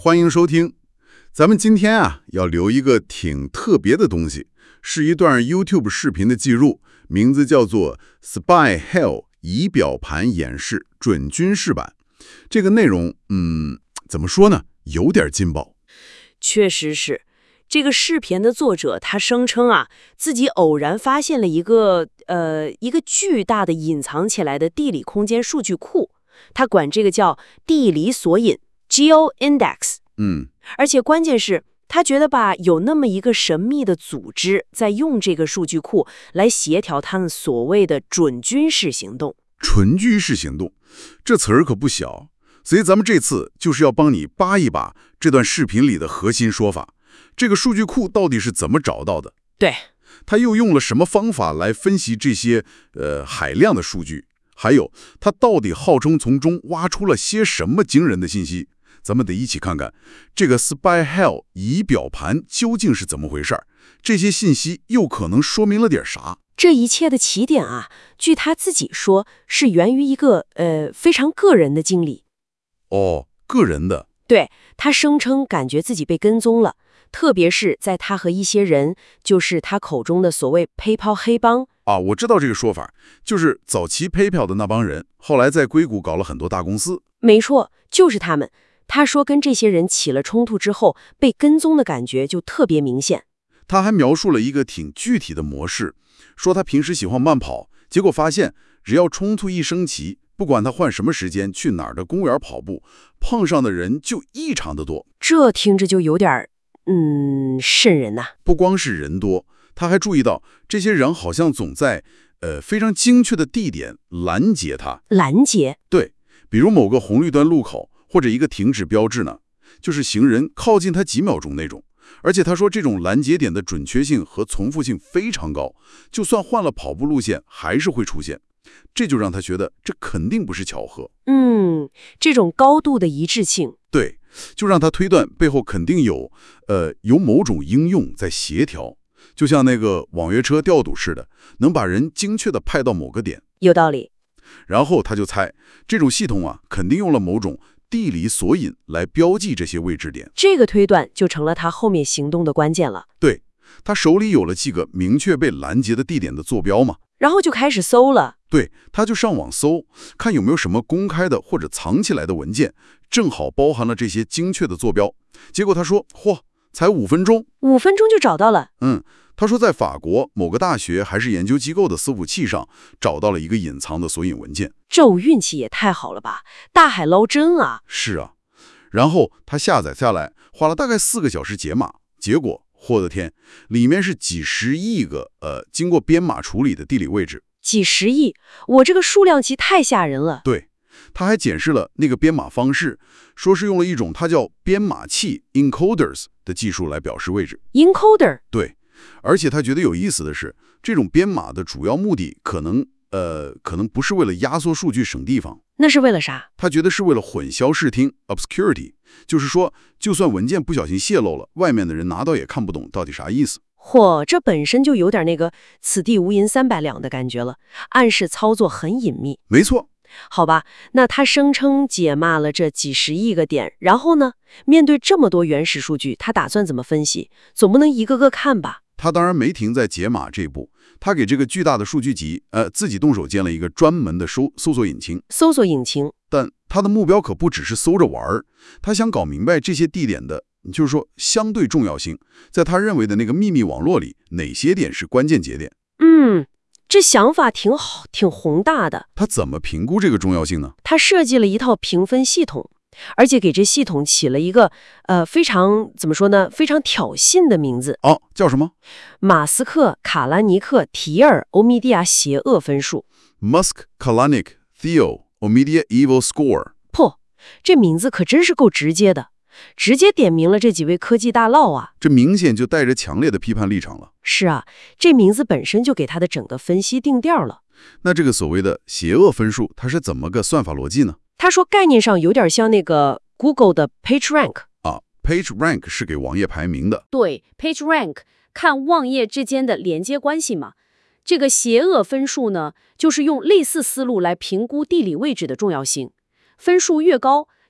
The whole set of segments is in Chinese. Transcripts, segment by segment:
欢迎收听。咱们今天要留一个挺特别的东西，是一段 YouTube 视频的记录，名字叫做 Spy Hell 仪表盘演示准军事版。这个内容，怎么说呢？有点劲爆。 确实是。这个视频的作者他声称自己偶然发现了一个巨大的隐藏起来的地理空间数据库，他管这个叫地理索引 GeoIndex。而且关键是他觉得有那么一个神秘的组织在用这个数据库来协调他们所谓的准军事行动。 准军事行动，这词儿可不小，所以咱们这次就是要帮你扒一扒这段视频里的核心说法。这个数据库到底是怎么找到的？ 对， 他又用了什么方法来分析这些海量的数据？还有，他到底号称从中挖出了些什么惊人的信息？咱们得一起看看这个 Spy Hell 仪表盘究竟是怎么回事儿，这些信息又可能说明了点啥？ 这一切的起点据他自己说，是源于一个非常个人的经历。 哦，个人的。 对，他声称感觉自己被跟踪了，特别是在他和一些人，就是他口中的所谓 PayPal 黑帮。 我知道这个说法，就是早期 PayPal 的那帮人，后来在硅谷搞了很多大公司。 没错，就是他们。他说跟这些人起了冲突之后，被跟踪的感觉就特别明显。 他还描述了一个挺具体的模式，说他平时喜欢慢跑，结果发现只要冲突一升级，不管他换什么时间去哪儿的公园跑步，碰上的人就异常的多。 这听着就有点瘆人呐。 不光是人多，他还注意到这些人好像总在非常精确的地点拦截他。 拦截？ 对，比如某个红绿灯路口或者一个停止标志呢，就是行人靠近他几秒钟那种。而且他说这种拦截点的准确性和重复性非常高，就算换了跑步路线还是会出现。这就让他觉得这肯定不是巧合。 这种高度的一致性， 对，就让他推断背后肯定有某种应用在协调，就像那个网约车调度似的，能把人精确地派到某个点。 有道理。 然后他就猜，这种系统肯定用了某种地理索引来标记这些位置点。 这个推断就成了他后面行动的关键了。 对，他手里有了几个明确被拦截的地点的坐标嘛， 然后就开始搜了。 对，他就上网搜，看有没有什么公开的或者藏起来的文件，正好包含了这些精确的坐标。结果他说，才5分钟 ，5分钟就找到了。 他说在法国某个大学还是研究机构的伺服器上找到了一个隐藏的索引文件。 这运气也太好了吧，大海捞针啊！ 是啊，然后他下载下来，花了大概4个小时解码，结果我的天，里面是几十亿个经过编码处理的地理位置。 几十亿，我这个数量级太吓人了。 对，他还检视了那个编码方式，说是用了一种它叫编码器 encoders 的技术来表示位置。 encoder？ 对，而且他觉得有意思的是，这种编码的主要目的可能不是为了压缩数据省地方。 那是为了啥？ 他觉得是为了混淆视听 obscurity， 就是说，就算文件不小心泄露了，外面的人拿到也看不懂到底啥意思。 这本身就有点那个此地无银300两的感觉了，暗示操作很隐秘。 没错。 好吧，那他声称解码了这几十亿个点，然后呢？面对这么多原始数据，他打算怎么分析？总不能一个个看吧？ 他当然没停在解码这一步，他给这个巨大的数据集，自己动手建了一个专门的搜索引擎。 搜索引擎， 但他的目标可不只是搜着玩儿，他想搞明白这些地点的，就是说相对重要性，在他认为的那个秘密网络里，哪些点是关键节点？ 这想法挺好，挺宏大的。 他怎么评估这个重要性呢？ 他设计了一套评分系统，而且给这系统起了一个非常怎么说呢？非常挑衅的名字。 叫什么？ 马斯克、卡拉尼克、提尔、欧米蒂亚邪恶分数。 Musk, Kalanick, Theo, Omidyar Evil Score。 这名字可真是够直接的。直接点名了这几位科技大佬这明显就带着强烈的批判立场了。 是啊，这名字本身就给他的整个分析定调了。 那这个所谓的邪恶分数，它是怎么个算法逻辑呢？ 他说概念上有点像那个 Google 的 PageRank。 PageRank 是给网页排名的。 对 ，PageRank 看网页之间的连接关系嘛。这个邪恶分数呢，就是用类似思路来评估地理位置的重要性。分数越高，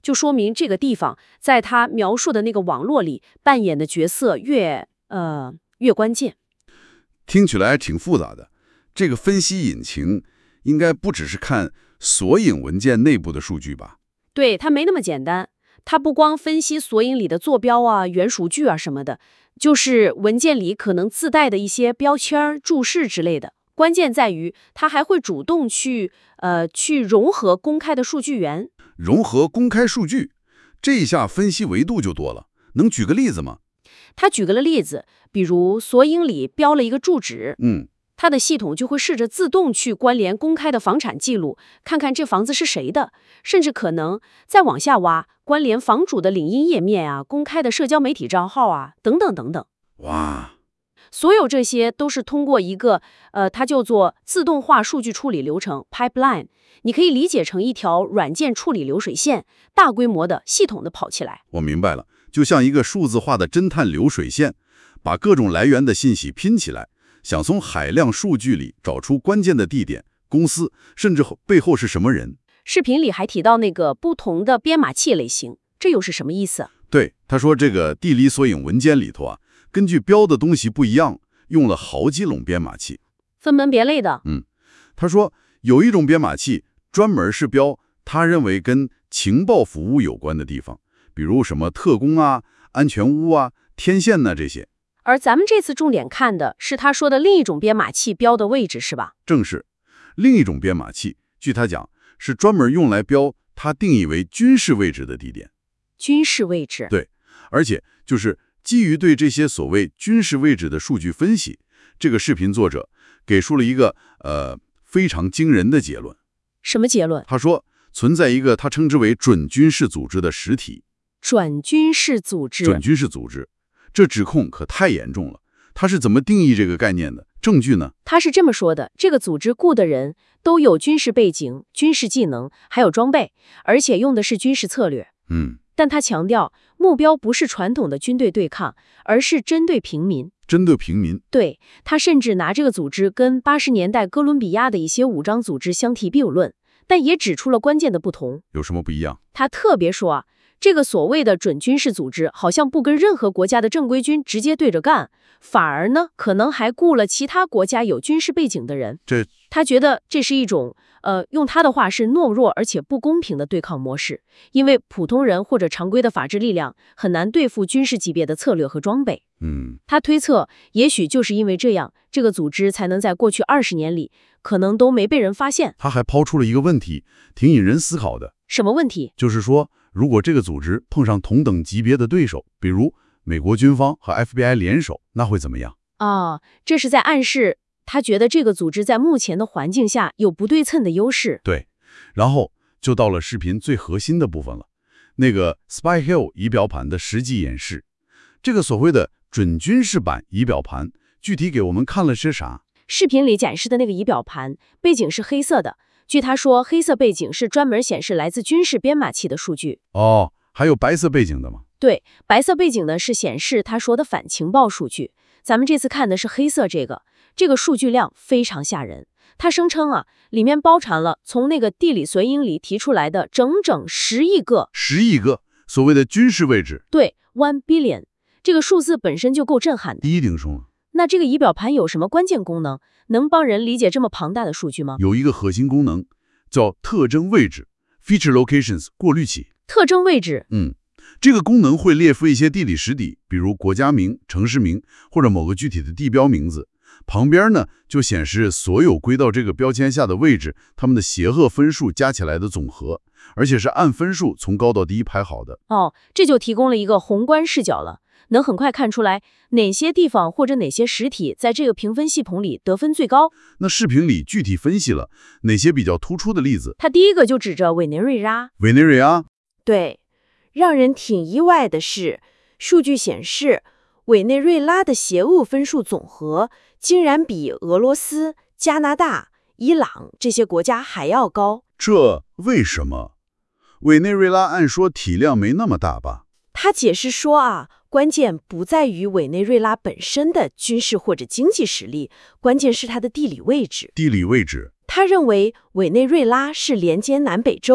就说明这个地方在他描述的那个网络里扮演的角色越关键。 听起来挺复杂的。这个分析引擎应该不只是看索引文件内部的数据吧？ 对，它没那么简单。它不光分析索引里的坐标啊、元数据啊什么的，就是文件里可能自带的一些标签、注释之类的。关键在于，它还会主动去融合公开的数据源。 融合公开数据，这一下分析维度就多了。能举个例子吗？ 他举个例子，比如索引里标了一个住址，它的系统就会试着自动去关联公开的房产记录，看看这房子是谁的，甚至可能再往下挖，关联房主的领英页面啊、公开的社交媒体账号啊，等等等等。 哇， 所有这些都是通过一个它叫做自动化数据处理流程 pipeline， 你可以理解成一条软件处理流水线，大规模的系统的跑起来。 我明白了，就像一个数字化的侦探流水线，把各种来源的信息拼起来，想从海量数据里找出关键的地点、公司，甚至背后是什么人。 视频里还提到那个不同的编码器类型，这又是什么意思？ 对，他说这个地理索引文件里头啊，根据标的东西不一样，用了好几种编码器， 分门别类的。 他说有一种编码器专门是标他认为跟情报服务有关的地方，比如什么特工啊、安全屋啊、天线呐这些。 而咱们这次重点看的是他说的另一种编码器标的位置，是吧？ 正是，另一种编码器，据他讲是专门用来标他定义为军事位置的地点。 军事位置。 对，而且就是基于对这些所谓军事位置的数据分析，这个视频作者给出了一个非常惊人的结论。 什么结论？ 他说存在一个他称之为准军事组织的实体。 准军事组织。 准军事组织，这指控可太严重了。他是怎么定义这个概念的？证据呢？ 他是这么说的：这个组织雇的人都有军事背景、军事技能，还有装备，而且用的是军事策略。但他强调，目标不是传统的军队对抗，而是针对平民。 针对平民。 对，他甚至拿这个组织跟80年代哥伦比亚的一些武装组织相提并论，但也指出了关键的不同。 有什么不一样？ 他特别说啊，这个所谓的准军事组织好像不跟任何国家的正规军直接对着干，反而呢，可能还雇了其他国家有军事背景的人。他觉得这是一种用他的话是懦弱而且不公平的对抗模式，因为普通人或者常规的法治力量很难对付军事级别的策略和装备。他推测，也许就是因为这样，这个组织才能在过去20年里可能都没被人发现。 他还抛出了一个问题，挺引人思考的。 什么问题？ 就是说，如果这个组织碰上同等级别的对手，比如美国军方和 FBI 联手，那会怎么样？ 这是在暗示他觉得这个组织在目前的环境下有不对称的优势。 对，然后就到了视频最核心的部分了，那个 Spy Hill 仪表盘的实际演示。这个所谓的准军事版仪表盘，具体给我们看了些啥？ 视频里展示的那个仪表盘背景是黑色的，据他说，黑色背景是专门显示来自军事编码器的数据。 还有白色背景的吗？ 对，白色背景呢是显示他说的反情报数据。咱们这次看的是黑色这个数据量非常吓人。他声称啊，里面包含了从那个地理索引里提出来的整整10亿个所谓的军事位置。 对，1 billion， 这个数字本身就够震撼的。 一定重了。 那这个仪表盘有什么关键功能？能帮人理解这么庞大的数据吗？ 有一个核心功能，叫特征位置 （Feature Locations） 过滤器。 特征位置。 这个功能会列出一些地理实体，比如国家名、城市名或者某个具体的地标名字。旁边呢就显示所有归到这个标签下的位置，它们的协和分数加起来的总和，而且是按分数从高到低排好的。 这就提供了一个宏观视角了，能很快看出来哪些地方或者哪些实体在这个评分系统里得分最高。 那视频里具体分析了哪些比较突出的例子？ 他第一个就指着委内瑞拉。 委内瑞拉？ 对，让人挺意外的是，数据显示委内瑞拉的邪恶分数总和竟然比俄罗斯、加拿大、伊朗这些国家还要高。 这为什么？委内瑞拉按说体量没那么大吧？ 他解释说关键不在于委内瑞拉本身的军事或者经济实力，关键是它的地理位置。 地理位置。 他认为委内瑞拉是连接南北洲，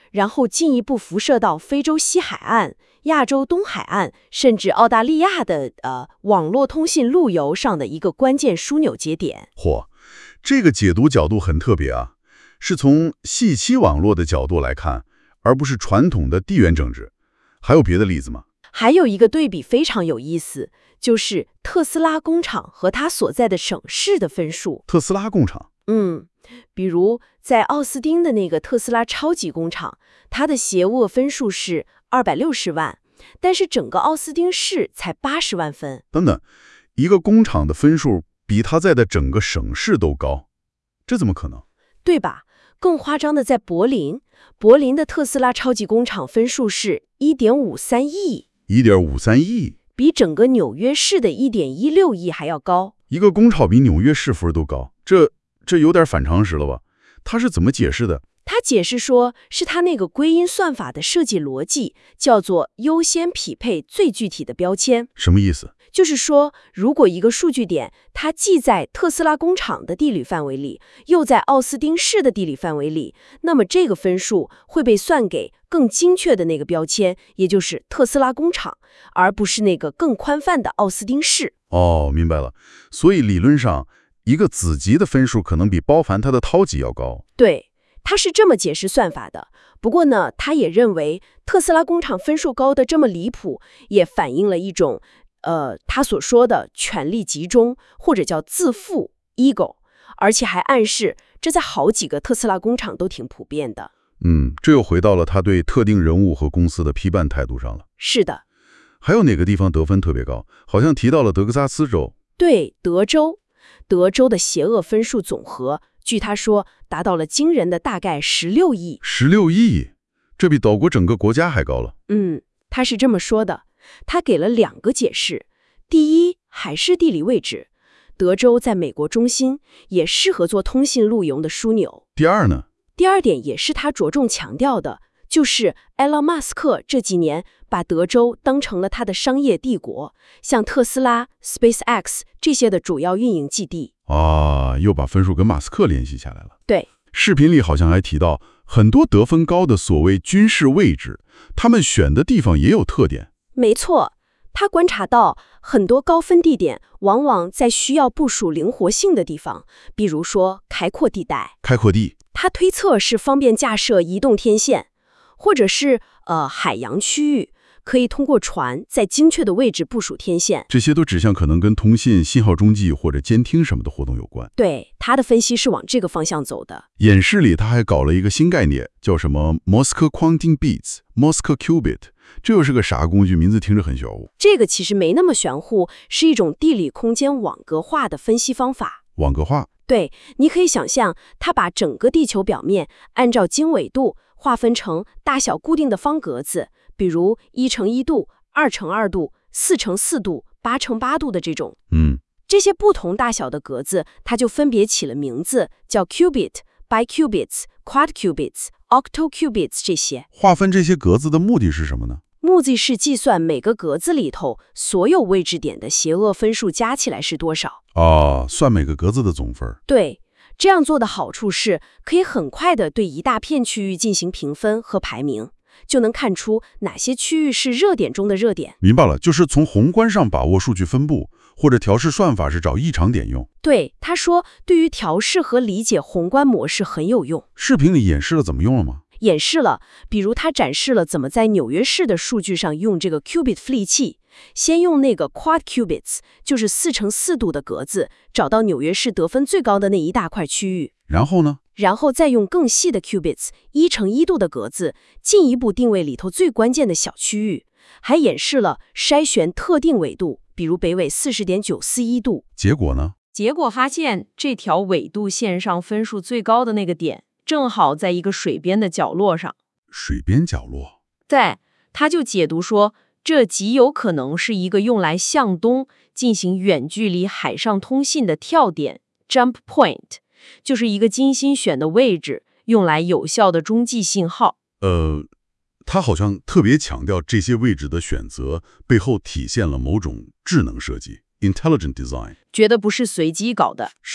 然后进一步辐射到非洲西海岸、亚洲东海岸，甚至澳大利亚的网络通信路由上的一个关键枢纽节点。 嚯，这个解读角度很特别啊，是从信息网络的角度来看，而不是传统的地缘政治。还有别的例子吗？ 还有一个对比非常有意思，就是特斯拉工厂和它所在的省市的分数。 特斯拉工厂？ 比如在奥斯汀的那个特斯拉超级工厂，它的协沃分数是260万，但是整个奥斯汀市才80万分。 等等，一个工厂的分数比它在的整个省市都高，这怎么可能？ 对吧？更夸张的在柏林，柏林的特斯拉超级工厂分数是1.53亿。 1.53亿， 比整个纽约市的1.16亿还要高。 一个工厂比纽约市分都高，这有点反常识了吧？他是怎么解释的？ 他解释说，是他那个归因算法的设计逻辑，叫做优先匹配最具体的标签。 什么意思？ 就是说，如果一个数据点，它既在特斯拉工厂的地理范围里，又在奥斯汀市的地理范围里，那么这个分数会被算给更精确的那个标签，也就是特斯拉工厂，而不是那个更宽泛的奥斯汀市。 哦，明白了。所以理论上，一个子集的分数可能比包含它的涛集要高。 对，他是这么解释算法的。不过呢，他也认为特斯拉工厂分数高的这么离谱，也反映了一种他所说的权力集中，或者叫自负 ego， 而且还暗示这在好几个特斯拉工厂都挺普遍的。 这又回到了他对特定人物和公司的批判态度上了。 是的。 还有哪个地方得分特别高？好像提到了德克萨斯州。 对，德州的邪恶分数总和，据他说达到了惊人的大概16亿。 16亿，这比岛国整个国家还高了。 他是这么说的。他给了2个解释。第一，还是地理位置，德州在美国中心，也适合做通信路由的枢纽。 第二呢？ 第二点也是他着重强调的，就是埃隆·马斯克这几年把德州当成了他的商业帝国，像特斯拉、SpaceX 这些的主要运营基地。 又把分数跟马斯克联系下来了。 对， 视频里好像还提到很多得分高的所谓军事位置，他们选的地方也有特点。 没错，他观察到很多高分地点往往在需要部署灵活性的地方，比如说开阔地带。 开阔地， 他推测是方便架设移动天线，或者是海洋区域，可以通过船在精确的位置部署天线。 这些都指向可能跟通信、信号中继或者监听什么的活动有关。 对，他的分析是往这个方向走的。 演示里他还搞了一个新概念，叫什么 Moscow Quantum Bits、Moscow Qubit， 这又是个啥工具？名字听着很玄乎。 这个其实没那么玄乎，是一种地理空间网格化的分析方法。 网格化？ 对，你可以想象，它把整个地球表面按照经纬度划分成大小固定的方格子，比如1×1度、2×2度、4×4度、8×8度的这种。这些不同大小的格子，它就分别起了名字，叫 qubit、biqubits、quadqubits、octoqubits 这些。 划分这些格子的目的是什么呢？ 目的是计算每个格子里头所有位置点的邪恶分数加起来是多少。 算每个格子的总分。 对，这样做的好处是可以很快地对一大片区域进行评分和排名，就能看出哪些区域是热点中的热点。 明白了，就是从宏观上把握数据分布，或者调试算法是找异常点用。 对，他说对于调试和理解宏观模式很有用。 视频里演示了怎么用了吗？ 演示了，比如他展示了怎么在纽约市的数据上用这个 qubit 复利器，先用那个 quadqubits， 就是4×4度的格子，找到纽约市得分最高的那一大块区域。 然后呢？ 然后再用更细的 qubits 1×1度的格子，进一步定位里头最关键的小区域。还演示了筛选特定纬度，比如北纬40.941度。 结果呢？ 结果发现这条纬度线上分数最高的那个点，正好在一个水边的角落上。 水边角落？ 对，他就解读说，这极有可能是一个用来向东进行远距离海上通信的跳点 （jump point）， 就是一个精心选的位置，用来有效的中继信号。 他好像特别强调这些位置的选择背后体现了某种智能设计 （intelligent design）。 觉得不是随机搞的。 是的，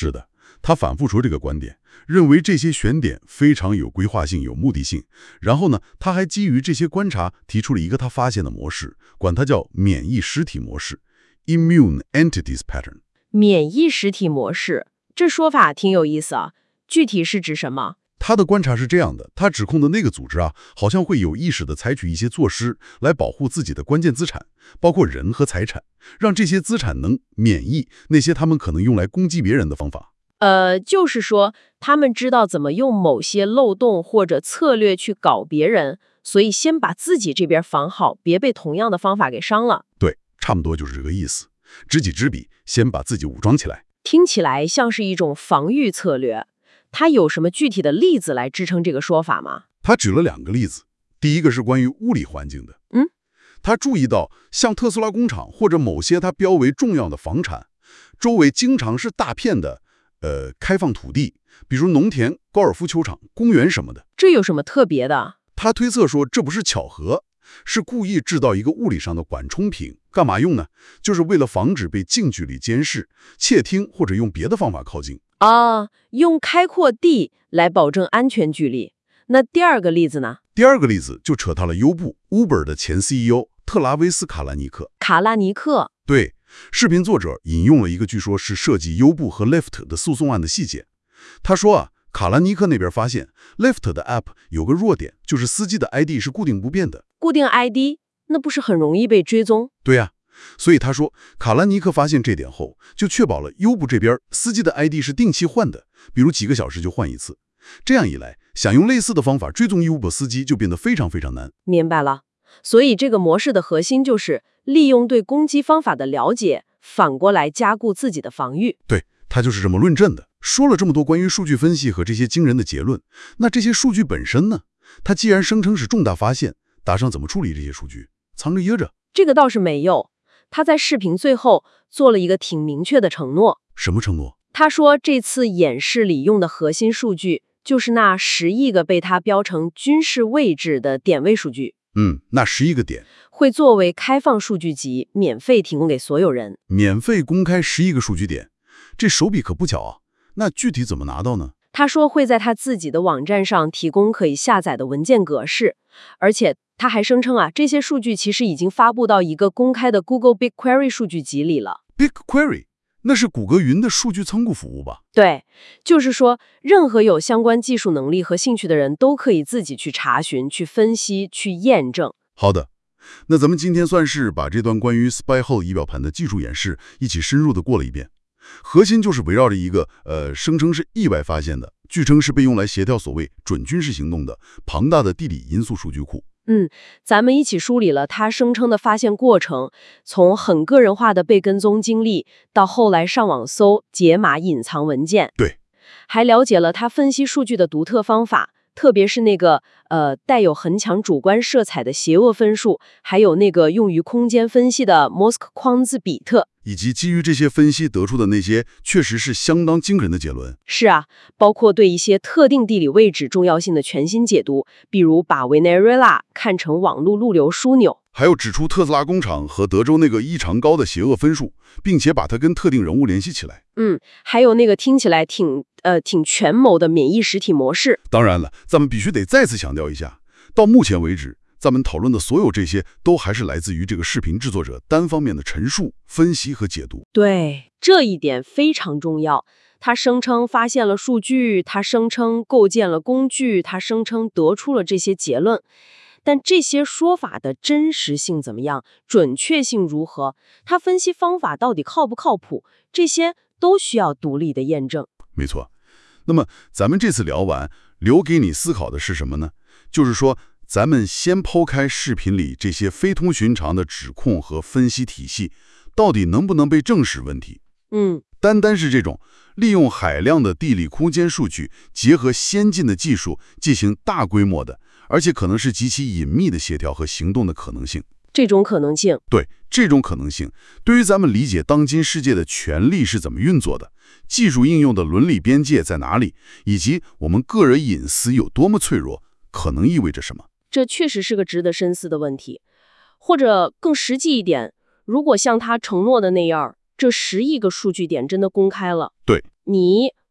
他反复说这个观点，认为这些选点非常有规划性、有目的性。然后呢，他还基于这些观察提出了一个他发现的模式，管它叫免疫实体模式 （Immune Entities Pattern）。 免疫实体模式，这说法挺有意思啊。具体是指什么？ 他的观察是这样的，他指控的那个组织啊，好像会有意识地采取一些措施来保护自己的关键资产，包括人和财产，让这些资产能免疫那些他们可能用来攻击别人的方法。 就是说，他们知道怎么用某些漏洞或者策略去搞别人，所以先把自己这边防好，别被同样的方法给伤了。 对，差不多就是这个意思。知己知彼，先把自己武装起来。 听起来像是一种防御策略。他有什么具体的例子来支撑这个说法吗？ 他举了2个例子，第一个是关于物理环境的。他注意到像特斯拉工厂或者某些他标为重要的房产，周围经常是大片的开放土地，比如农田、高尔夫球场、公园什么的。 这有什么特别的？ 他推测说这不是巧合，是故意制造一个物理上的缓冲品。干嘛用呢？就是为了防止被近距离监视、窃听或者用别的方法靠近。 用开阔地来保证安全距离。那第2个例子呢？ 第2个例子就扯到了优步 Uber 的前 CEO 特拉维斯·卡拉尼克。对，视频作者引用了一个据说是涉及优步和 Lyft 的诉讼案的细节。他说啊，卡拉尼克那边发现 Lyft 的 App 有个弱点，就是司机的 ID 是固定不变的。 固定 ID， 那不是很容易被追踪？ 对呀。所以他说，卡拉尼克发现这点后，就确保了优步这边司机的 ID 是定期换的，比如几个小时就换一次。这样一来，想用类似的方法追踪优步司机就变得非常非常难。 明白了。所以这个模式的核心就是利用对攻击方法的了解，反过来加固自己的防御。 对，他就是这么论证的。说了这么多关于数据分析和这些惊人的结论，那这些数据本身呢？他既然声称是重大发现，打算怎么处理这些数据？藏着掖着？ 这个倒是没有。他在视频最后做了一个挺明确的承诺。 什么承诺？ 他说这次演示里用的核心数据就是那10亿个被他标成军事位置的点位数据。 那11个点会作为开放数据集，免费提供给所有人。 免费公开11个数据点，这手笔可不巧啊。那具体怎么拿到呢？ 他说会在他自己的网站上提供可以下载的文件格式，而且他还声称这些数据其实已经发布到一个公开的 Google BigQuery 数据集里了。 BigQuery 那是谷歌云的数据仓库服务吧？ 对，就是说任何有相关技术能力和兴趣的人都可以自己去查询、去分析、去验证。 好的，那咱们今天算是把这段关于 SpyHole 仪表盘的技术演示一起深入的过了一遍。核心就是围绕着一个声称是意外发现的，据称是被用来协调所谓准军事行动的庞大的地理因素数据库。 咱们一起梳理了他声称的发现过程，从很个人化的被跟踪经历，到后来上网搜解码隐藏文件。 对， 还了解了他分析数据的独特方法，特别是那个带有很强主观色彩的邪恶分数，还有那个用于空间分析的 Mosk 框字比特， 以及基于这些分析得出的那些确实是相当惊人的结论。 是啊，包括对一些特定地理位置重要性的全新解读，比如把委内瑞拉看成网络路流枢纽， 还有指出特斯拉工厂和德州那个异常高的邪恶分数，并且把它跟特定人物联系起来。 还有那个听起来挺权谋的免疫实体模式。 当然了，咱们必须得再次强调一下，到目前为止，咱们讨论的所有这些都还是来自于这个视频制作者单方面的陈述、分析和解读。 对，这一点非常重要。他声称发现了数据，他声称构建了工具，他声称得出了这些结论。但这些说法的真实性怎么样？准确性如何？他分析方法到底靠不靠谱？这些都需要独立的验证。 没错。那么咱们这次聊完，留给你思考的是什么呢？就是说，咱们先抛开视频里这些非同寻常的指控和分析体系，到底能不能被证实问题。单单是这种利用海量的地理空间数据，结合先进的技术进行大规模的，而且可能是极其隐秘的协调和行动的可能性。 这种可能性， 对，这种可能性，对于咱们理解当今世界的权力是怎么运作的，技术应用的伦理边界在哪里，以及我们个人隐私有多么脆弱，可能意味着什么？ 这确实是个值得深思的问题。或者更实际一点，如果像他承诺的那样，这10亿个数据点真的公开了， 对， 你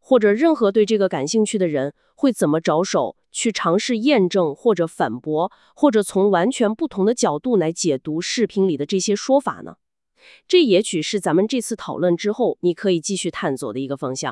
或者任何对这个感兴趣的人会怎么着手去尝试验证或者反驳，或者从完全不同的角度来解读视频里的这些说法呢？这也许是咱们这次讨论之后，你可以继续探索的一个方向。